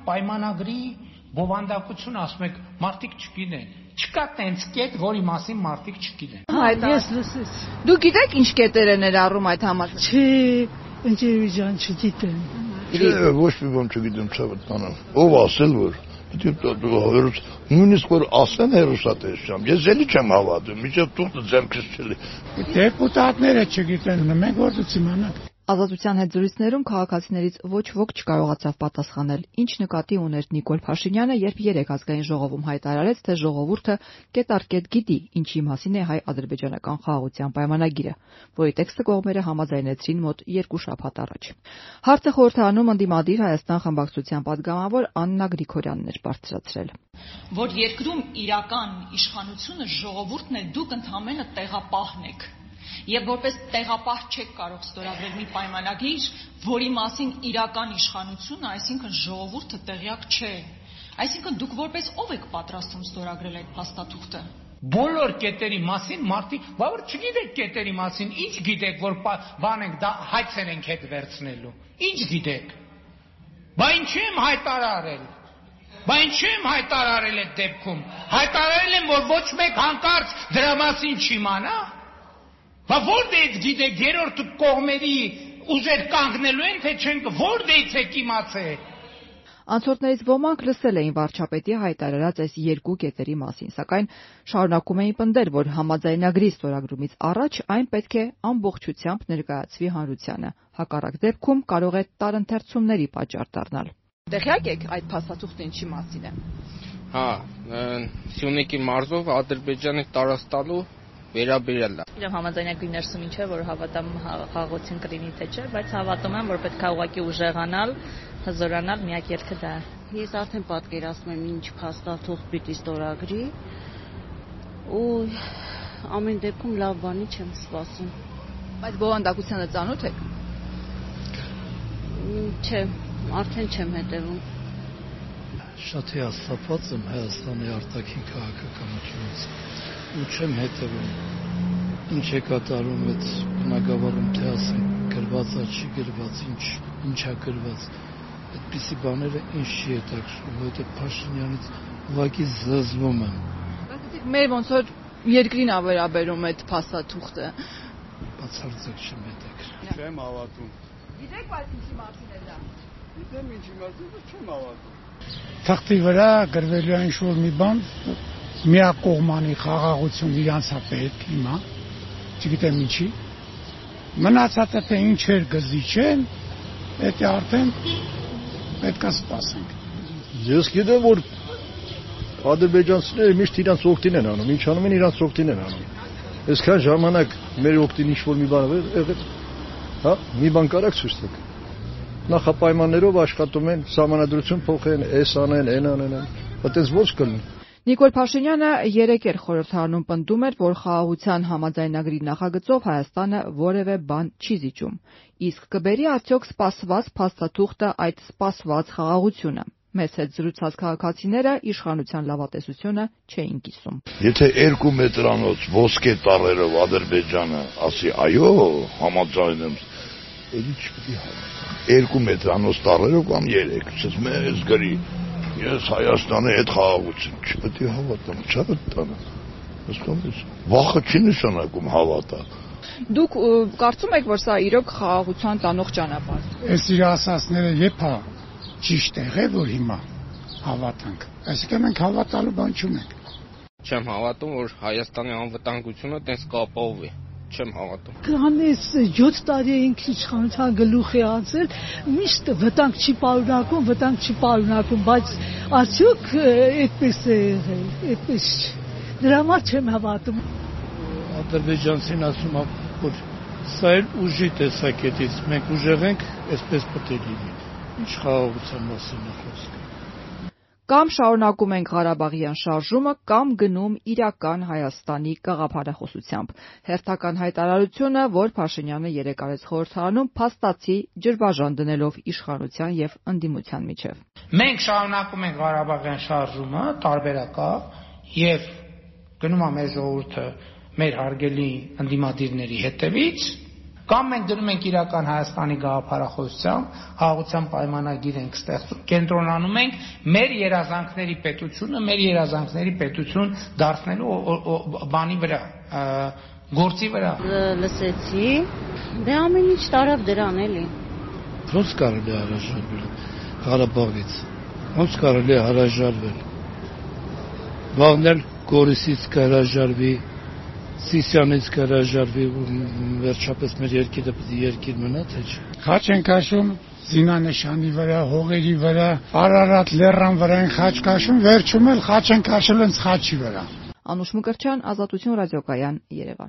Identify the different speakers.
Speaker 1: Պայմանագրի բովանդակություն ասում եք, մարդիկ չգիտեն։ Չկա տենց կետ, որի մասին մարդիկ չգիտեն։
Speaker 2: Ես լսեց։ Դու գիտեք ինչ կետեր են ներառում այդ համաձայնությունը։
Speaker 3: Չէ, ընկերուհի ջան, չգիտեմ։
Speaker 4: Չէ, ոչ մի բան չգիտեմ, ցավտանալ։ Ով ասել որ նույնիսկ որ ասեն հերոսատեսությամբ, ես էլի չեմ հավատում, միջև տուղտը ձեռքս չելի։
Speaker 3: Դեպուտատները չգիտեն, մենք գործից իմանանք։
Speaker 2: Ազատության հետ զրույցներում քաղաքացիներից ոչ ոք չկարողացավ պատասխանել, ինչ նկատի ուներ Նիկոլ Փաշինյանը, երբ երեկ ազգային ժողովում հայտարարեց, թե ժողովուրդը կետ առ կետ գիտի, ինչի մասին է հայ-ադրբեջանական խաղաղության պայմանագիրը, որի տեքստը կողմերը համաձայնեցրին մոտ 2 շաբաթ առաջ։ Հարցը խորհրդարանում ընդդիմադիր Հայաստան խմբակցության պատգամավոր Աննա Գրիգորյանն էր բարձրացրել։
Speaker 5: Որ երկրում իրական իշխանությունը ժողովուրդն է, դուք ընդհանրապես տեղապահն եք։ Եվ որպես տեղապահ չեք կարող ստորագրել մի պայմանագիր, որի մասին իրական իշխանությունը, այսինքն ժողովուրդը տեղյակ չէ։ Այսինքն դուք որպես ով եք պատրաստվում ստորագրել այդ փաստաթուղթը։
Speaker 1: Բոլոր կետերի մասին մարդիկ, բավարար չգիտեք կետերի մասին, ինչ գիտեք, որ բան ենք, դա հայցեր ենք հետ վերցնելու։ Ինչ գիտեք։ Բա ինչի եմ հայտարարել։ Բա ինչի եմ հայտարարել այդ դեպքում։ Հայտարարել եմ, որ ոչ մեկ հանկարծ դրա մասին չիմանա։ Բա որտե՞ց գիտեք, երրորդ կողմերի ուժեր կանգնելու են, թե չեն, որտե՞ց եք իմացել։
Speaker 2: Անցորդներից ոմանք լսել էին վարչապետի հայտարարած այս 2 կետերի մասին, սակայն շարունակում էին պնդել, որ համաձայնագրի ստորագրումից առաջ այն պետք է ամբողջությամբ ներկայացվի հանրությանը։ Հակառակ դեպքում կարող է տարընթերցումների պատճառ դառնալ։ Տեղյակ եք այդ փաստաթուղթը ինչի մասին է։
Speaker 6: Հա, Սյունիքի մարզով Ադրբեջանի տարածտալու վերաբերյալ է։
Speaker 7: Իրեմ համաձայնագրի ներսում ինչ է, որ հավատամ խաղաղություն կլինի թե չէ, բայց հավատում եմ, որ պետք է ուղղակի ուժեղանալ, հզորանալ, միակ ելքը դա է։
Speaker 8: Ես արդեն պատկերացնում եմ ինչ փաստաթուղթ պիտի ստորագրի ու ամեն դեպքում լավ բանի չեմ սպասում։
Speaker 2: Բայց բովանդակությանը ծանոթ եք։
Speaker 8: Չէ, արդեն չեմ հետևում։
Speaker 9: Շատ հիասթափված եմ Հայաստանի արտաքին քաղաքականությունից ու չեմ հետևում ինչ է կատարում այդ բնակավարում, թե ասենք գրված է, չի գրված, ինչա գրված, այդպիսի բաները ինչ չի հետաքրքրում, որովհետև Փաշինյանից ուղղակի զզվում եմ։
Speaker 2: Բայց մեր ոնց որ երկրին ա վերաբերում այդ փաստաթուղթը։
Speaker 9: Բացարձակ չեմ հետաքրքրում։
Speaker 4: Չեմ հավատում։
Speaker 2: Գիտեք, բայց ինչի մասին է դա։
Speaker 4: Գիտեմ ինչի մասին, բայց չեմ հավատում։
Speaker 3: Թղթի վրա գրվելու է ինչ-որ մի բան, միակողմանի խաղաղություն իրանց է պետք հիմա, չգիտեմ ինչի, մնացածը թե ինչեր գզի չեն, դա արդեն պետք է սպասենք։
Speaker 4: Ես գիտեմ, որ ադրբեջանցիները միշտ իրանց օգտին են անում, ինչ անում են իրանց օգտին են անում։ Այսքան ժամանակ մեր օգտին ինչ-որ մի բան եղել, հա, մի բան կարաք ցույց տաք։ Նախապայմաններով աշխատում են, սահմանադրություն փոխեն, էս անեն, այն անեն, այդպես ո՞նց կլինի։
Speaker 2: Նիկոլ Փաշինյանը երեկ էր խորհրդարանում պնդում էր, որ խաղաղության համաձայնագրի նախագծով Հայաստանը որևէ բան չի զիջում։ Իսկ կբերի արդյոք սպասված փաստաթուղթը այդ սպասված խաղաղությունը։ Մեզ հետ զրուցած քաղաքացիները իշխանության լավատեսությունը չէին կիսում։
Speaker 4: Եթե 2 մետրանոց ոսկե տառերով Ադրբեջանը ասի այո, համաձայն եմ, էլի չպետք է հավատամ։ 2 մետրանոց տառերով կամ 3, ասես մեզ գրի։ Ես Հայաստանի հետ խաղաղություն չպետք է հավատամ, չհավատամ։ Հասկանու՞մ։ Վախը չի նշանակում հավատալ։
Speaker 2: Դուք կարծում եք, որ սա իրոք խաղաղության տանող ճանապարհ է։
Speaker 3: Այս իր ասածները երբ է ճիշտ եղել, որ հիմա հավատանք։ Այսինքն մենք հավատալու բան չունենք։
Speaker 6: Չեմ հավատում, որ Հայաստանի անվտանգությունը տես կապահովի։ Չեմ հավատում։
Speaker 10: Քանես 7 տարի ենք իշխանության գլուխ է անցել, միշտ վտանգ չի պարունակում, բայց արդյոք այդպես է եղել, այդպես դրա համար չեմ հավատում։
Speaker 9: Ադրբեջանցին ասում է, որ սա էլ ուժի տեսակետից, մենք ուժեղ ենք, այսպես պետք է լինի։ Ինչ խաղաղության մասին է խոսքը։
Speaker 2: Կամ շարունակում ենք Ղարաբաղյան շարժումը, կամ գնում իրական Հայաստանի գաղափարախոսությամբ։ Հերթական հայտարարությունը, որ Փաշինյանը երեկ արեց խորհրդարանում, փաստացի ջրբաժան դնելով իշխանության եւ ընդդիմության միջև։
Speaker 1: Մենք շարունակում ենք Ղարաբաղյան շարժումը, տարբերակա, եւ գնում է մեր ժողովուրդը մեր հարգելի ընդդիմադիրների հետևից, Կամ մենք դնում ենք իրական Հայաստանի գաղափարախոսությամբ, խաղաղության պայմանագիր ենք ստեղծում, կենտրոնանում ենք մեր երազանքների պետությունը, մեր երազանքների պետություն դարձնելու բանի վրա, գործի վրա։
Speaker 8: Լսեցի, դե ամեն ինչ տարավ դրան էլի։
Speaker 9: Ոնց կարելի է հրաժարվել Ղարաբաղից։ Ոնց կարելի է հրաժարվել։ Վաղնել Գորիսից կհրաժարվի, Սիսյանից կհրաժարվի, վերջապես մեր երկիրը պետք է երկիր մնա, թե չէ։
Speaker 3: Խաչ են քաշում զինանշանի վրա, հողերի վրա, Արարատ լեռան վրա են խաչ քաշում, վերջում էլ խաչ են քաշել հենց խաչի վրա։
Speaker 2: Անուշ Մկրտչյան, Ազատություն ռադիոկայան, Երևան։